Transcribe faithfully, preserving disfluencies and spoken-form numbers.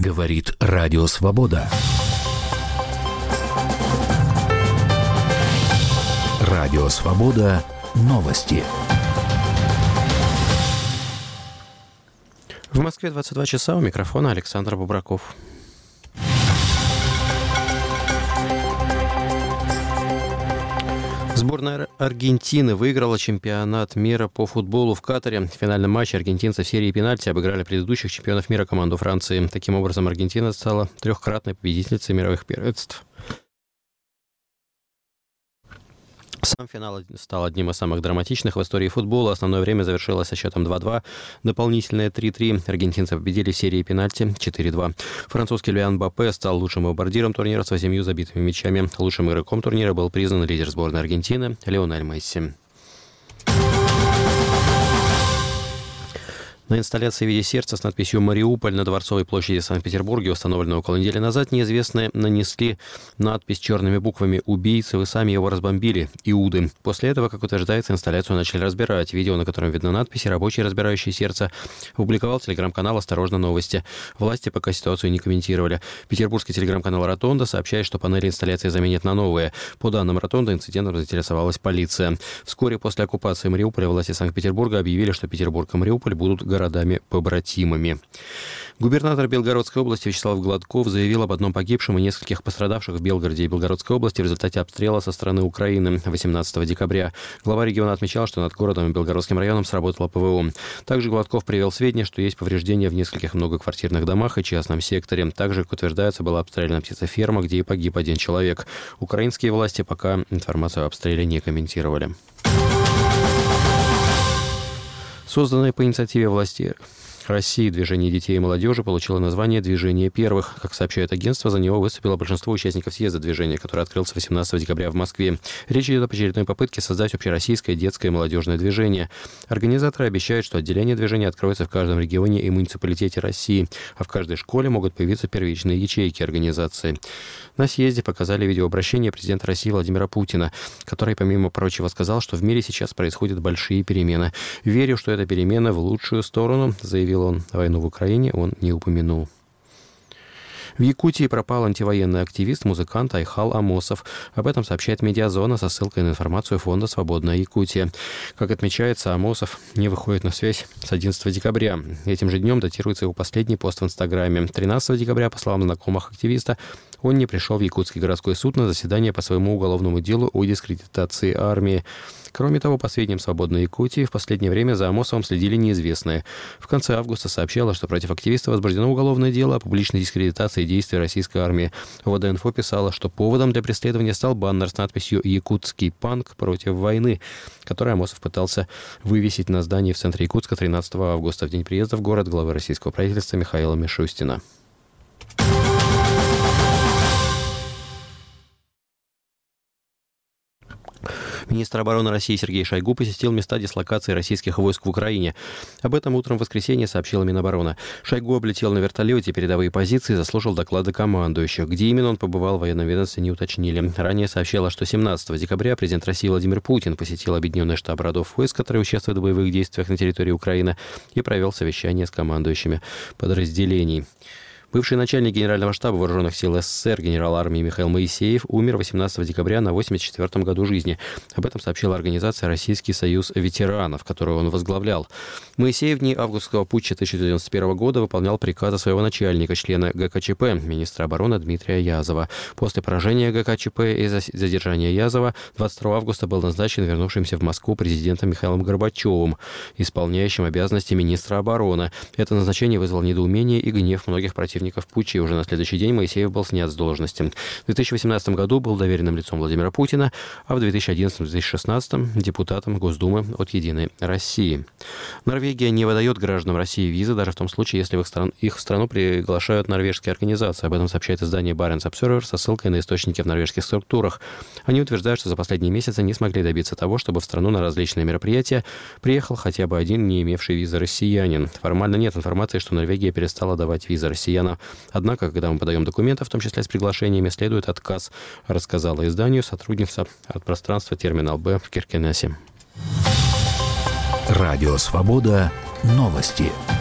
Говорит Радио Свобода. Радио Свобода. Новости. В Москве двадцать два часа, у микрофона Александр Бубраков. Сборная Аргентины выиграла чемпионат мира по футболу в Катаре. В финальном матче аргентинцы в серии пенальти обыграли предыдущих чемпионов мира команду Франции. Таким образом, Аргентина стала трехкратной победительницей мировых первенств. Сам финал стал одним из самых драматичных в истории футбола. Основное время завершилось со счетом два-два. Дополнительное три-три. Аргентинцы победили в серии пенальти четыре-два. Французский Лиан Мбаппе стал лучшим бомбардиром турнира с восемью забитыми мячами. Лучшим игроком турнира был признан лидер сборной Аргентины Лионель Месси. На инсталляции в виде сердца с надписью «Мариуполь» на Дворцовой площади в Санкт-Петербурге, установленной около недели назад, неизвестные нанесли надпись черными буквами «Убийцы, вы сами его разбомбили, Иуды». После этого, как утверждается, инсталляцию начали разбирать. Видео, на котором видно надписи, рабочий, разбирающий сердце, опубликовал телеграм-канал «Осторожно, новости». Власти пока ситуацию не комментировали. Петербургский телеграм-канал «Ротонда» сообщает, что панели инсталляции заменят на новые. По данным «Ротонда», инцидентом заинтересовалась полиция. Вскоре после оккупации Мариуполя власти Санкт-Петербурга объявили, что Петербург и Мариуполь будут городами-побратимами. Губернатор Белгородской области Вячеслав Гладков заявил об одном погибшем и нескольких пострадавших в Белгороде и Белгородской области в результате обстрела со стороны Украины восемнадцатого декабря. Глава региона отмечал, что над городом и Белгородским районом сработало ПВО. Также Гладков привел сведения, что есть повреждения в нескольких многоквартирных домах и частном секторе. Также, как утверждается, была обстреляна птицеферма, где и погиб один человек. Украинские власти пока информацию об обстреле не комментировали. Созданное по инициативе власти России движение детей и молодежи получило название «Движение первых». Как сообщает агентство, за него выступило большинство участников съезда движения, который открылся восемнадцатого декабря в Москве. Речь идет об очередной попытке создать общероссийское детское и молодежное движение. Организаторы обещают, что отделение движения откроется в каждом регионе и муниципалитете России, а в каждой школе могут появиться первичные ячейки организации. На съезде показали видеообращение президента России Владимира Путина, который, помимо прочего, сказал, что в мире сейчас происходят большие перемены. «Верю, что это перемены в лучшую сторону», заявил он. Войну в Украине он не упомянул. В Якутии пропал антивоенный активист, музыкант Айхал Амосов. Об этом сообщает «Медиазона» со ссылкой на информацию фонда «Свободная Якутия». Как отмечается, Амосов не выходит на связь с одиннадцатого декабря. Этим же днем датируется его последний пост в Инстаграме. тринадцатого декабря, по словам знакомых активиста, он не пришел в Якутский городской суд на заседание по своему уголовному делу о дискредитации армии. Кроме того, по сведениям «Свободной Якутии», в последнее время за Амосовым следили неизвестные. В конце августа сообщалось, что против активиста возбуждено уголовное дело о публичной дискредитации действий российской армии. ВД-инфо писала, что поводом для преследования стал баннер с надписью «Якутский панк против войны», который Амосов пытался вывесить на здании в центре Якутска тринадцатого августа, в день приезда в город главы российского правительства Михаила Мишустина. Министр обороны России Сергей Шойгу посетил места дислокации российских войск в Украине. Об этом утром в воскресенье сообщила Минобороны. Шойгу облетел на вертолете передовые позиции и заслушал доклады командующих. Где именно он побывал, в военном ведомстве не уточнили. Ранее сообщалось, что семнадцатого декабря президент России Владимир Путин посетил объединенный штаб родов войск, которые участвуют в боевых действиях на территории Украины, и провел совещание с командующими подразделений. Бывший начальник Генерального штаба Вооруженных сил СССР генерал армии Михаил Моисеев умер восемнадцатого декабря на восемьдесят четвёртом году жизни. Об этом сообщила организация «Российский союз ветеранов», которую он возглавлял. Моисеев в дни августовского путча тысяча девятьсот девяносто первого года выполнял приказы своего начальника, члена ГКЧП, министра обороны Дмитрия Язова. После поражения ГКЧП и задержания Язова двадцать второго августа был назначен вернувшимся в Москву президентом Михаилом Горбачевым, исполняющим обязанности министра обороны. Это назначение вызвало недоумение и гнев многих противников в путче, и уже на следующий день Моисеев был снят с должности. В две тысячи восемнадцатом году был доверенным лицом Владимира Путина, а в две тысячи одиннадцатом — две тысячи шестнадцатом депутатом Госдумы от «Единой России». Норвегия не выдает гражданам России визы, даже в том случае, если в их, стран... их в страну приглашают норвежские организации. Об этом сообщает издание Barents Observer со ссылкой на источники в норвежских структурах. Они утверждают, что за последние месяцы не смогли добиться того, чтобы в страну на различные мероприятия приехал хотя бы один не имевший визы россиянин. Формально нет информации, что Норвегия перестала давать визы россиянам. Однако, когда мы подаем документы, в том числе с приглашениями, следует отказ, рассказала изданию сотрудница от пространства «Терминал Б» в Киркенесе. Радио «Свобода». Новости.